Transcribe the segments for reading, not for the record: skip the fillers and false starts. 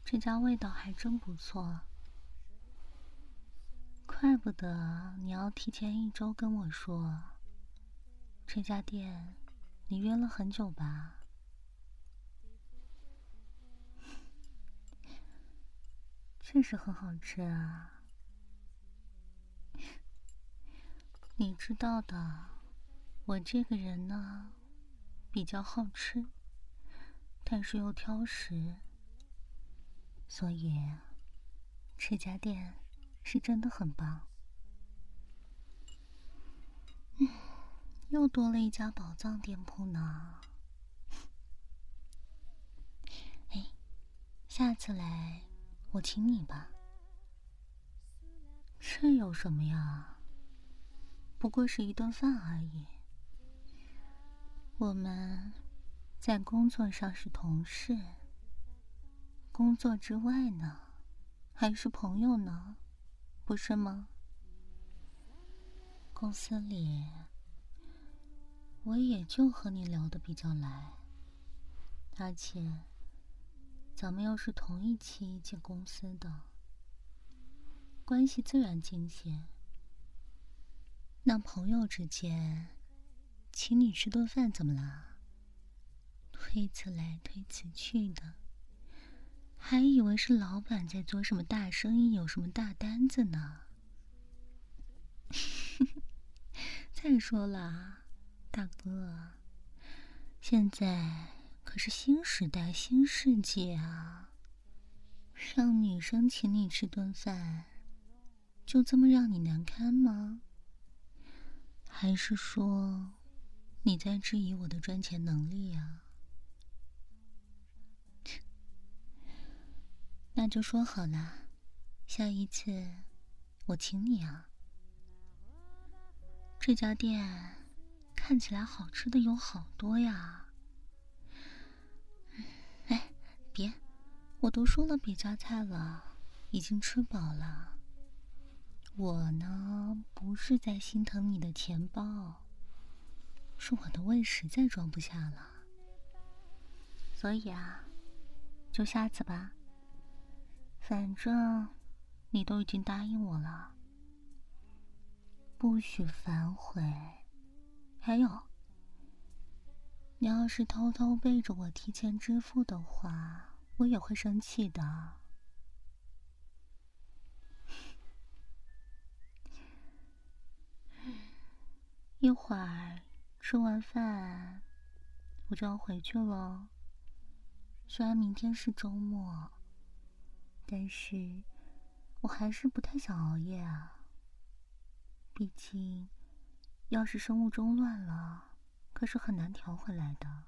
这家味道还真不错，怪不得你要提前1周跟我说。这家店你约了很久吧？确实很好吃啊。你知道的，我这个人呢，比较好吃，但是又挑食，所以这家店是真的很棒。又多了一家宝藏店铺呢。哎，下次来我请你吧。这有什么呀？不过是一顿饭而已。我们在工作上是同事，工作之外呢，还是朋友呢，不是吗？公司里，我也就和你聊得比较来，而且咱们又是同一期进公司的，关系自然近些。那朋友之间，请你吃顿饭怎么啦？推辞来推辞去的，还以为是老板在做什么大生意，有什么大单子呢。再说了，大哥，现在可是新时代新世界啊，让女生请你吃顿饭，就这么让你难堪吗？还是说你在质疑我的赚钱能力啊？那就说好了，下一次我请你啊。这家店看起来好吃的有好多呀。哎，别，我都说了别夹菜了，已经吃饱了。我呢，不是在心疼你的钱包，是我的胃实在装不下了。所以啊，就下次吧。反正你都已经答应我了，不许反悔。还有，你要是偷偷背着我提前支付的话，我也会生气的。一会儿吃完饭，我就要回去了。虽然明天是周末，但是我还是不太想熬夜啊。毕竟，要是生物钟乱了，可是很难调回来的。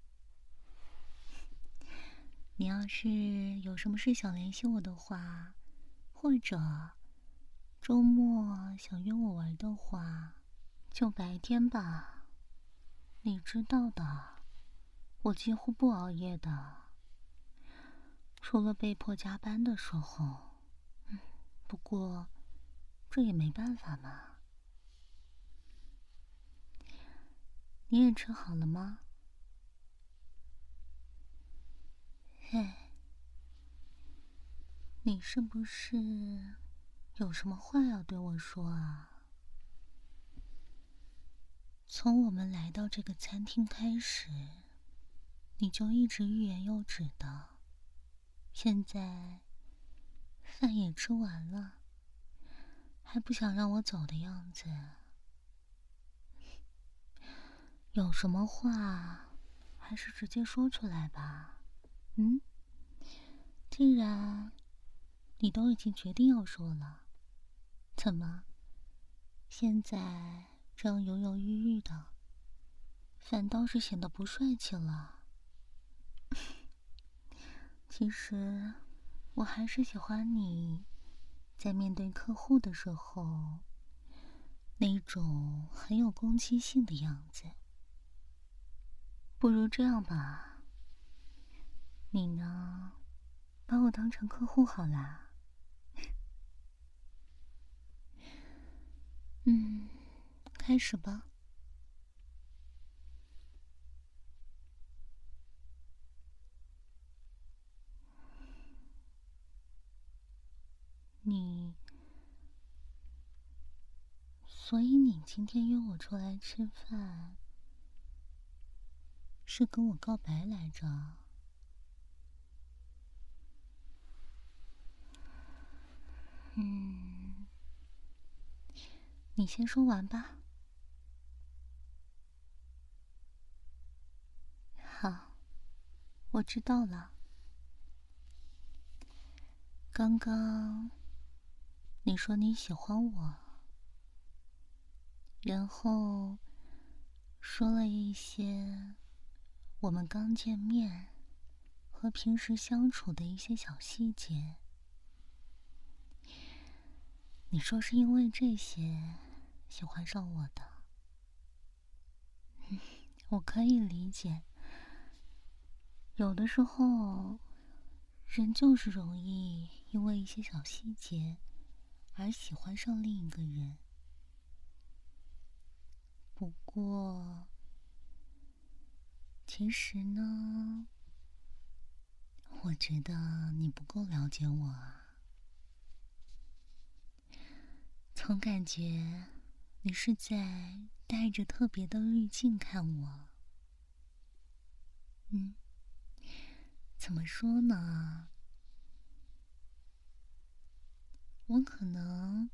你要是有什么事想联系我的话，或者周末想约我玩的话，就白天吧。你知道的，我几乎不熬夜的，除了被迫加班的时候。不过，这也没办法嘛。你也吃好了吗？哎，你是不是有什么话要对我说啊？从我们来到这个餐厅开始，你就一直欲言又止的。现在饭也吃完了，还不想让我走的样子。有什么话，还是直接说出来吧。既然你都已经决定要说了，怎么现在这样犹犹豫豫的，反倒是显得不帅气了？其实我还是喜欢你在面对客户的时候那种很有攻击性的样子。不如这样吧，你呢，把我当成客户好啦。开始吧。 所以你今天约我出来吃饭，是跟我告白来着？你先说完吧。好，我知道了。刚刚你说你喜欢我，然后说了一些我们刚见面和平时相处的一些小细节。你说是因为这些喜欢上我的，我可以理解。有的时候，人就是容易因为一些小细节而喜欢上另一个人。不过，其实呢，我觉得你不够了解我啊。总感觉你是在带着特别的滤镜看我。怎么说呢？我可能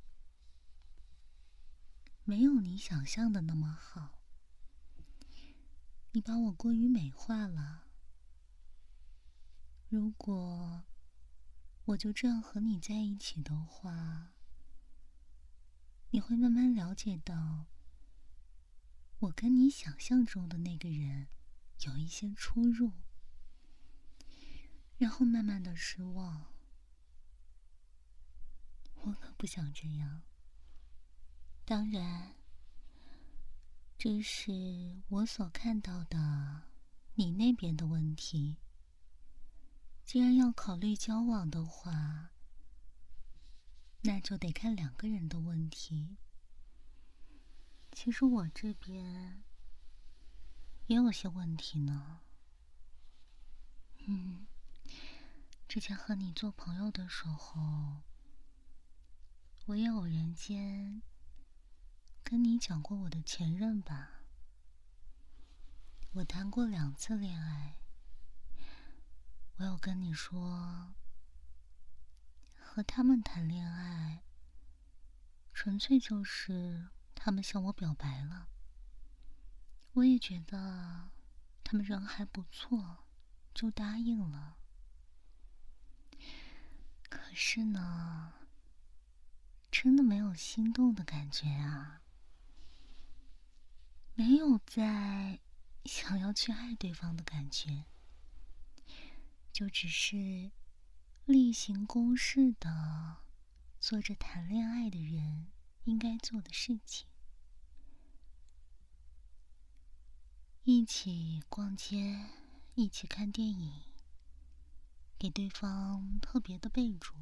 没有你想象的那么好，你把我过于美化了。如果我就这样和你在一起的话，你会慢慢了解到，我跟你想象中的那个人有一些出入，然后慢慢的失望。我可不想这样。当然，这是我所看到的你那边的问题。既然要考虑交往的话，那就得看两个人的问题。其实我这边也有些问题呢。之前和你做朋友的时候，我也偶然间跟你讲过我的前任吧。我谈过2次恋爱，我有跟你说，和他们谈恋爱，纯粹就是他们向我表白了。我也觉得他们人还不错，就答应了。可是呢，真的没有心动的感觉啊，没有在想要去爱对方的感觉，就只是例行公事的做着谈恋爱的人应该做的事情。一起逛街，一起看电影，给对方特别的备注，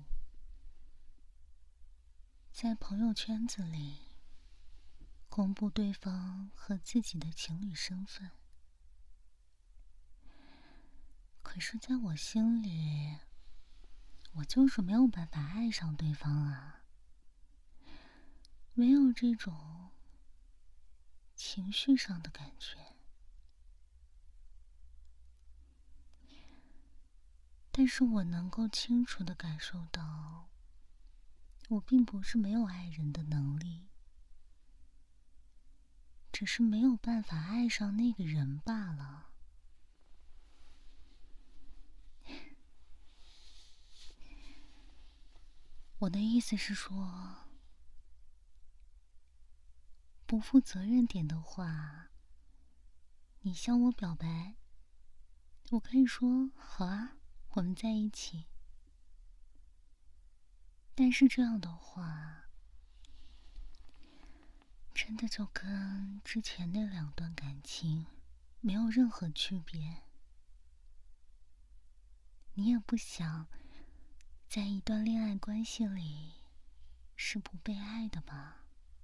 在朋友圈子里公布对方和自己的情侣身份。可是在我心里，我就是没有办法爱上对方啊，没有这种情绪上的感觉。但是我能够清楚地感受到，我并不是没有爱人的能力，只是没有办法爱上那个人罢了。我的意思是说，不负责任点的话，你向我表白，我可以说好啊，我们在一起。但是这样的话，真的就跟之前那2段感情没有任何区别。你也不想在一段恋爱关系里是不被爱的吧？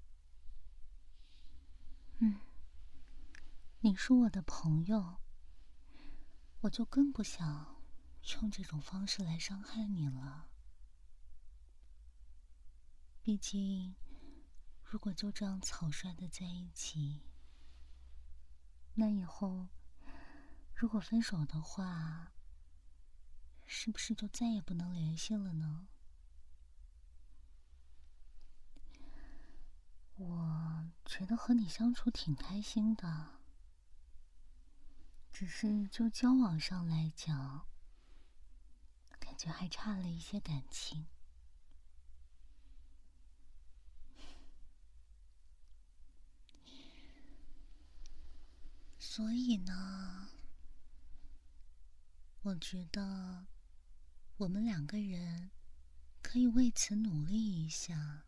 你是我的朋友，我就更不想用这种方式来伤害你了。毕竟， 如果就这样草率的在一起，那以后如果分手的话，是不是就再也不能联系了呢？我觉得和你相处挺开心的，只是就交往上来讲，感觉还差了一些感情。所以呢，我觉得我们两个人可以为此努力一下。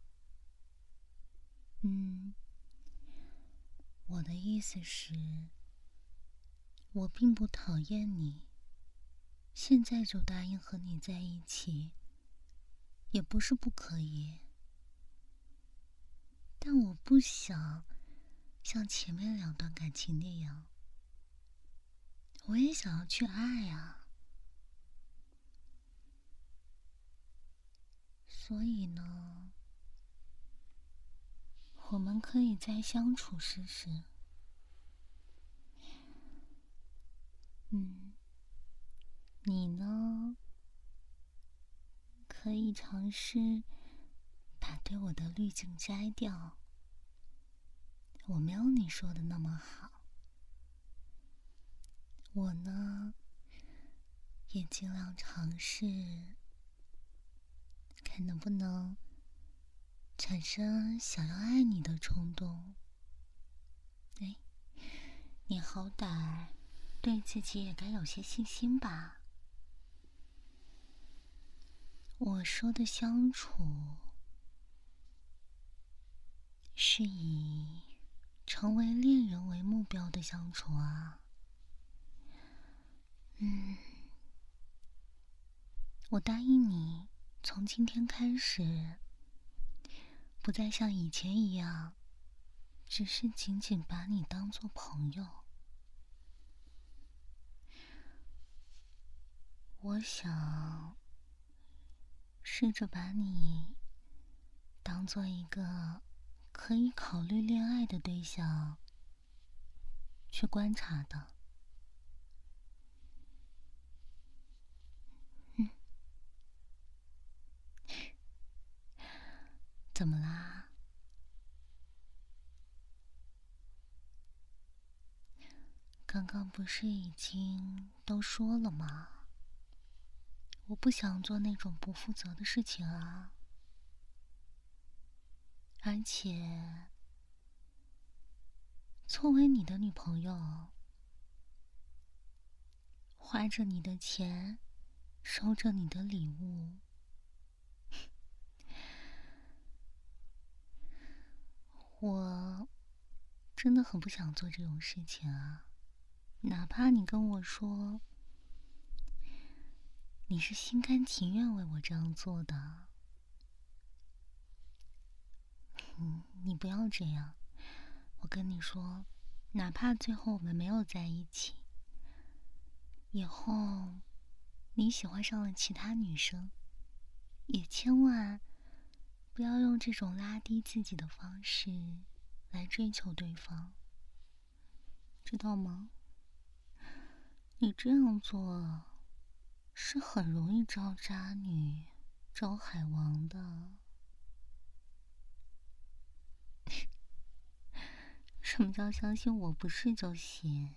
我的意思是，我并不讨厌你，现在就答应和你在一起，也不是不可以。但我不想像前面2段感情那样，我也想要去爱啊。所以呢，我们可以再相处试试。你呢，可以尝试把对我的滤镜摘掉。我没有你说的那么好。我呢，也尽量尝试，看能不能产生想要爱你的冲动。你好歹对自己也该有些信心吧。我说的相处，是以成为恋人为目标的相处啊。我答应你，从今天开始，不再像以前一样，只是仅仅把你当作朋友。我想试着把你当做一个可以考虑恋爱的对象去观察的。怎么啦？刚刚不是已经都说了吗？我不想做那种不负责的事情啊。而且，作为你的女朋友，花着你的钱，收着你的礼物，我真的很不想做这种事情啊。哪怕你跟我说你是心甘情愿为我这样做的，你不要这样。我跟你说，哪怕最后我们没有在一起，以后你喜欢上了其他女生，也千万不要用这种拉低自己的方式来追求对方，知道吗？你这样做是很容易招渣女、招海王的。什么叫相信我不是就行？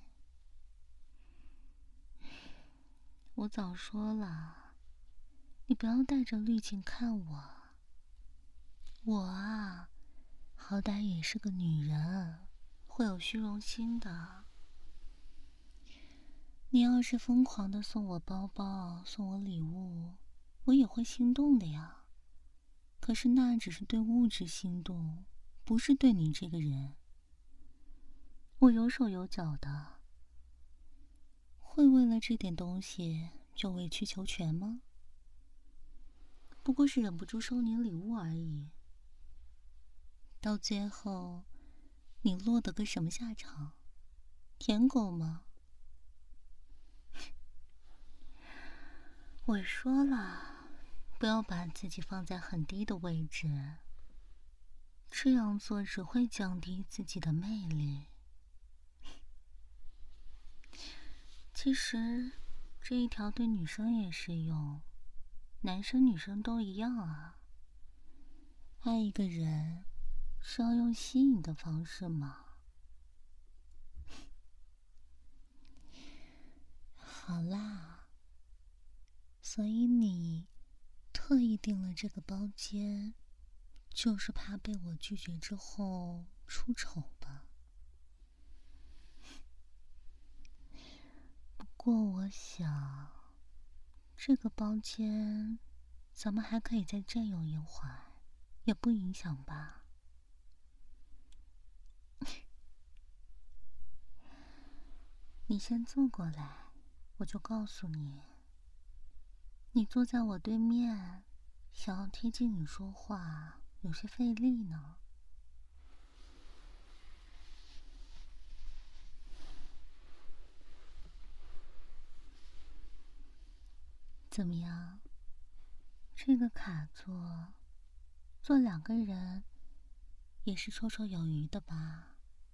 我早说了，你不要带着滤镜看我。我啊，好歹也是个女人，会有虚荣心的。你要是疯狂的送我包包、送我礼物，我也会心动的呀。可是那只是对物质心动，不是对你这个人。我有手有脚的，会为了这点东西就委曲求全吗？不过是忍不住收你礼物而已。到最后，你落得个什么下场？舔狗吗？我说了，不要把自己放在很低的位置。 这样做只会降低自己的魅力。其实，这一条对女生也适用，男生女生都一样啊。爱一个人是要用吸引的方式吗？好啦，所以你特意订了这个包间，就是怕被我拒绝之后出丑吧？不过我想，这个包间咱们还可以再占用一会儿，也不影响吧？你先坐过来，我就告诉你。你坐在我对面，想要贴近你说话，有些费力呢。怎么样？这个卡座，坐2个人也是绰绰有余的吧？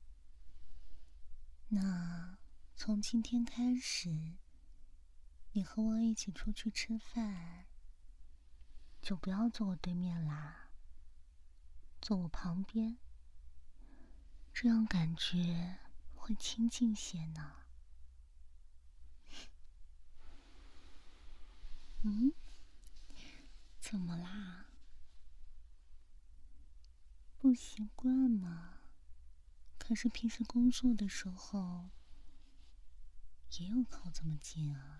那从今天开始，你和我一起出去吃饭，就不要坐我对面啦，坐我旁边，这样感觉会亲近些呢。嗯？怎么啦？不习惯吗？可是平时工作的时候，也有靠这么近啊。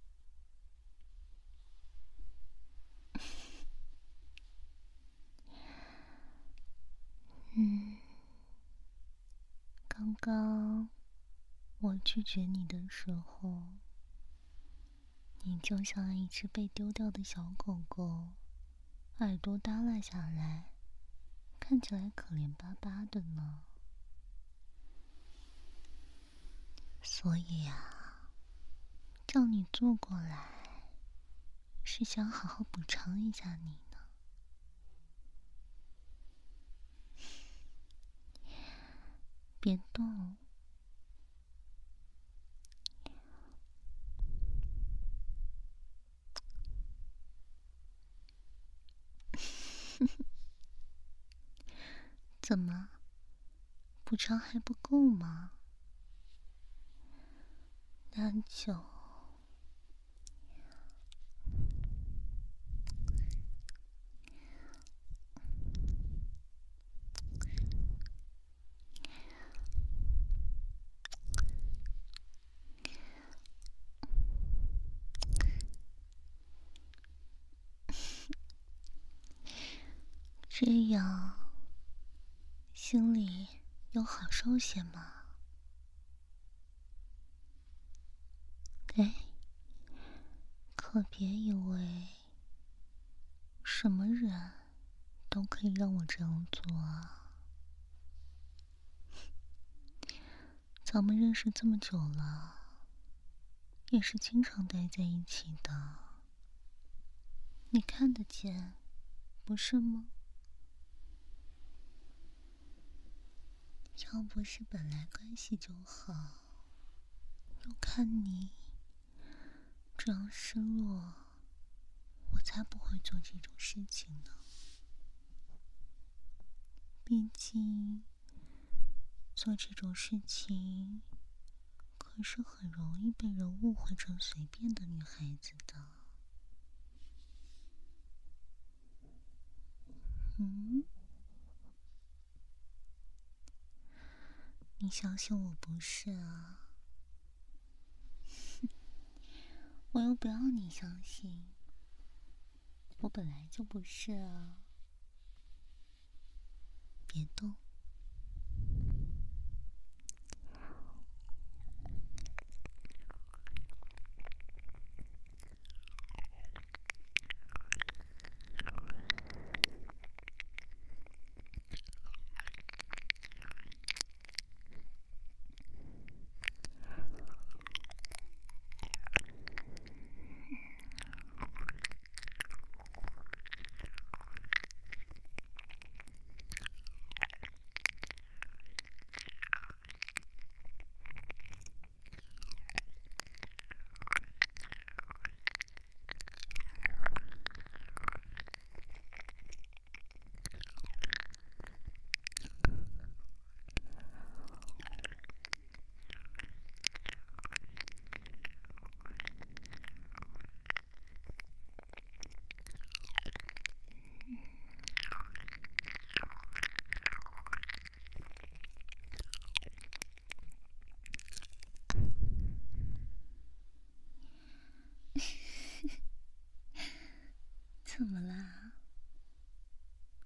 刚刚我拒绝你的时候，你就像一只被丢掉的小狗狗，耳朵耷拉下来，看起来可怜巴巴的呢。所以啊，叫你坐过来，是想好好补偿一下你呢。别动。怎么，补偿还不够吗？那就这样，心里有好受些吗？哎，可别以为什么人都可以让我这样做啊！咱们认识这么久了，也是经常待在一起的，你看得见，不是吗？要不是本来关系就好，又看你这样失落，我才不会做这种事情呢。毕竟做这种事情可是很容易被人误会成随便的女孩子的。你相信我不是啊？我又不要你相信，我本来就不是啊。别动。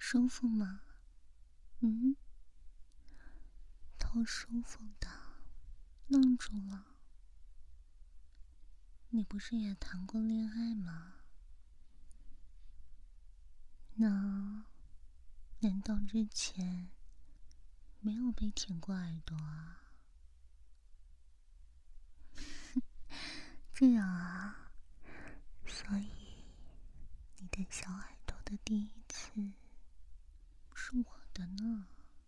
舒服吗？嗯，超舒服的，愣住了。你不是也谈过恋爱吗？那难道之前没有被舔过耳朵啊？这样啊，所以你的小耳朵的第一次是我的呢。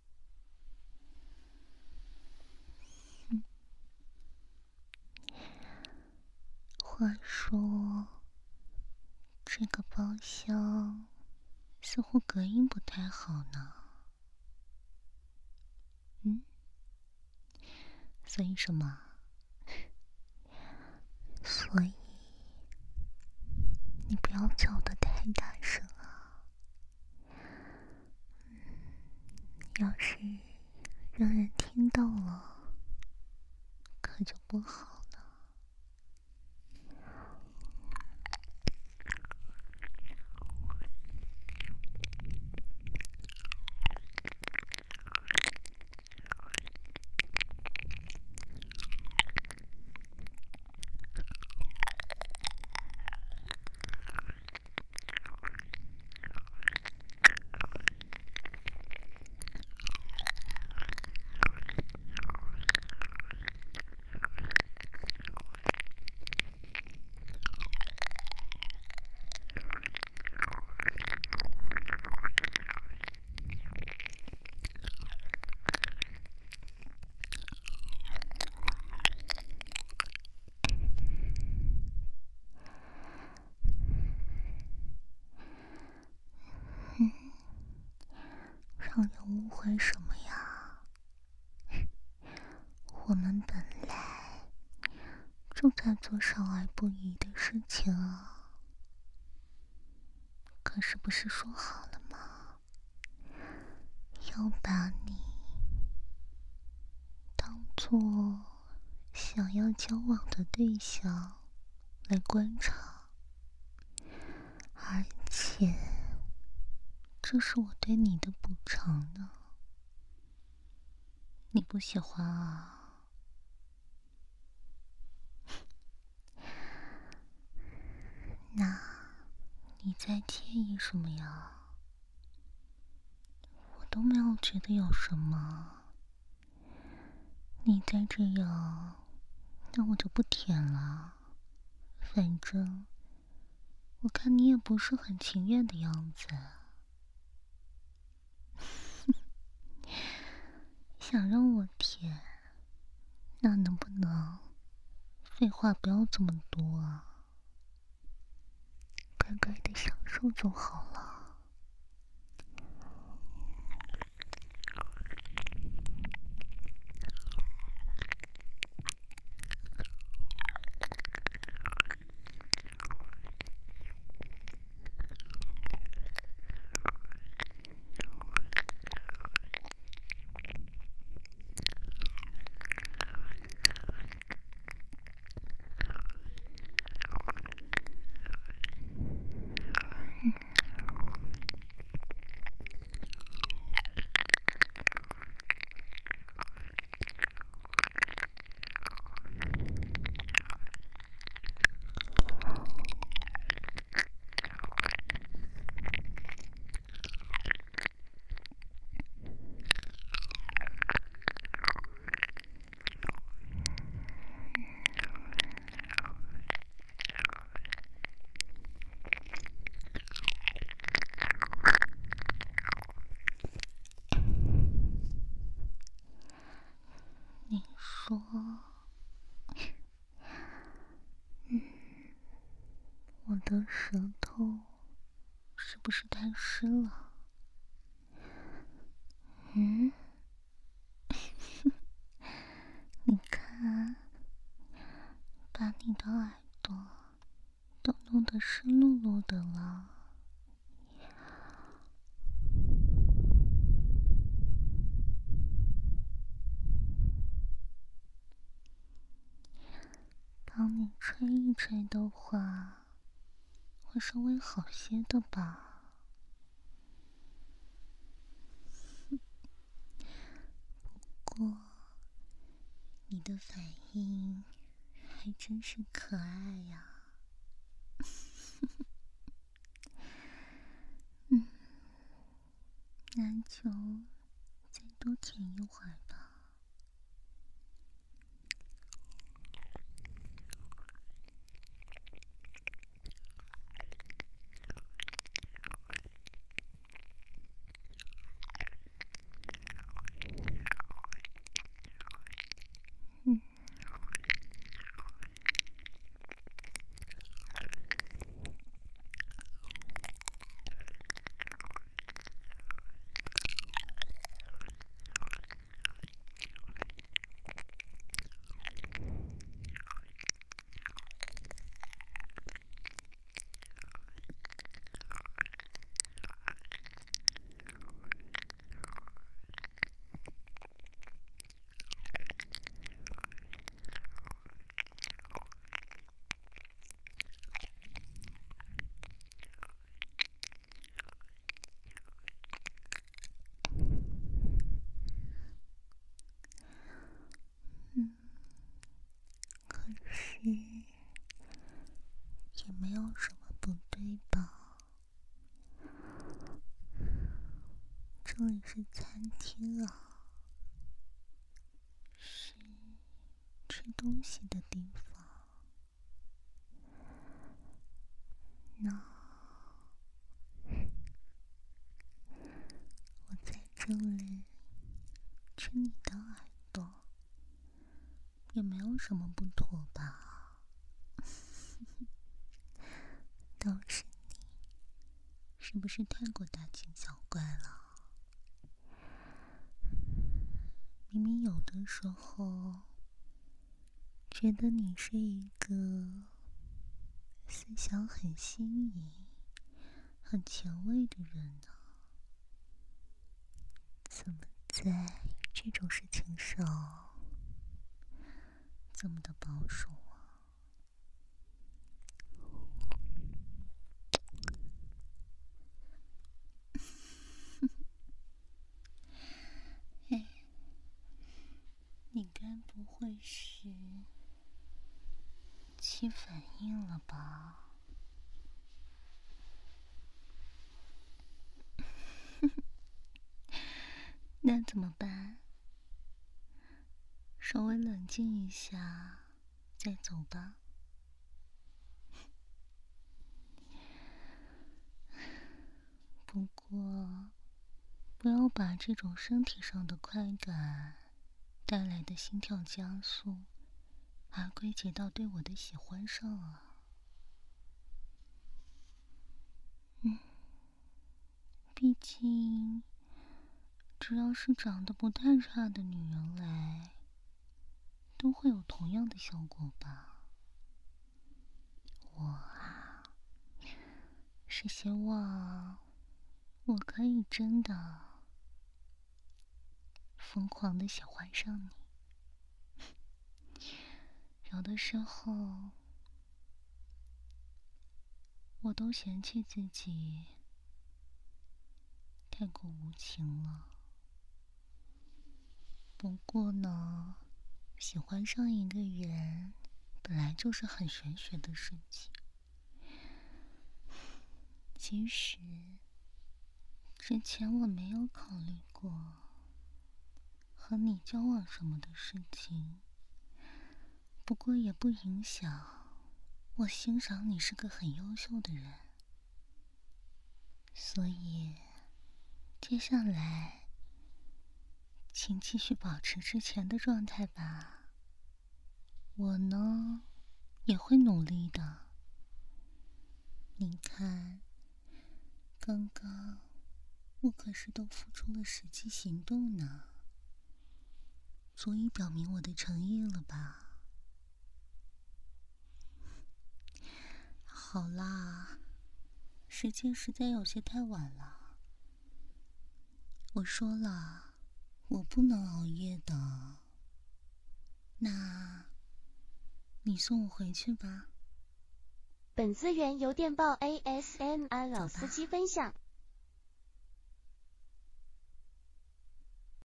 话说，这个包厢似乎隔音不太好呢。所以什么？所以你不要叫得太大声啊！要是让人听到了，可就不好了。让人误会什么呀？我们本来就在做少儿不宜的事情啊。可是不是说好了吗？要把你当做想要交往的对象来观察，而且这是我对你的补偿呢。你不喜欢啊？那你在介意什么呀？我都没有觉得有什么。你再这样，那我就不舔了。反正我看你也不是很情愿的样子。想让我舔，那能不能废话不要这么多啊？乖乖的享受就好了。你说，我的舌头是不是太湿了？你看，把你的耳朵都弄得湿漉漉的了。帮你吹一吹的话，会稍微好些的吧？ 过你的反应还真是可爱呀。那就再多舔一会儿吧。可是也没有什么不对吧？这里是餐厅啊，是吃东西的地方。那我在这里吃你的耳朵，也没有什么不妥吧？倒是你，是不是太过大惊小怪了？明明有的时候觉得你是一个思想很新颖、很前卫的人呢，怎么在这种事情上这么的保守啊？哎，你该不会是起反应了吧？那怎么办？稍微冷静一下，再走吧。不过，不要把这种身体上的快感带来的心跳加速，而归结到对我的喜欢上啊。毕竟，只要是长得不太差的女人来，都会有同样的效果吧。我啊，是希望我可以真的疯狂的喜欢上你。有的时候，我都嫌弃自己太过无情了。不过呢，喜欢上一个人本来就是很玄学的事情。其实之前我没有考虑过和你交往什么的事情，不过也不影响我欣赏你是个很优秀的人。所以接下来请继续保持之前的状态吧。我呢，也会努力的。你看，刚刚我可是都付出了实际行动呢，足以表明我的诚意了吧？好啦，时间实在有些太晚了。我说了，我不能熬夜的。那，你送我回去吧。 本资源由电报 ASMR 老司机分享。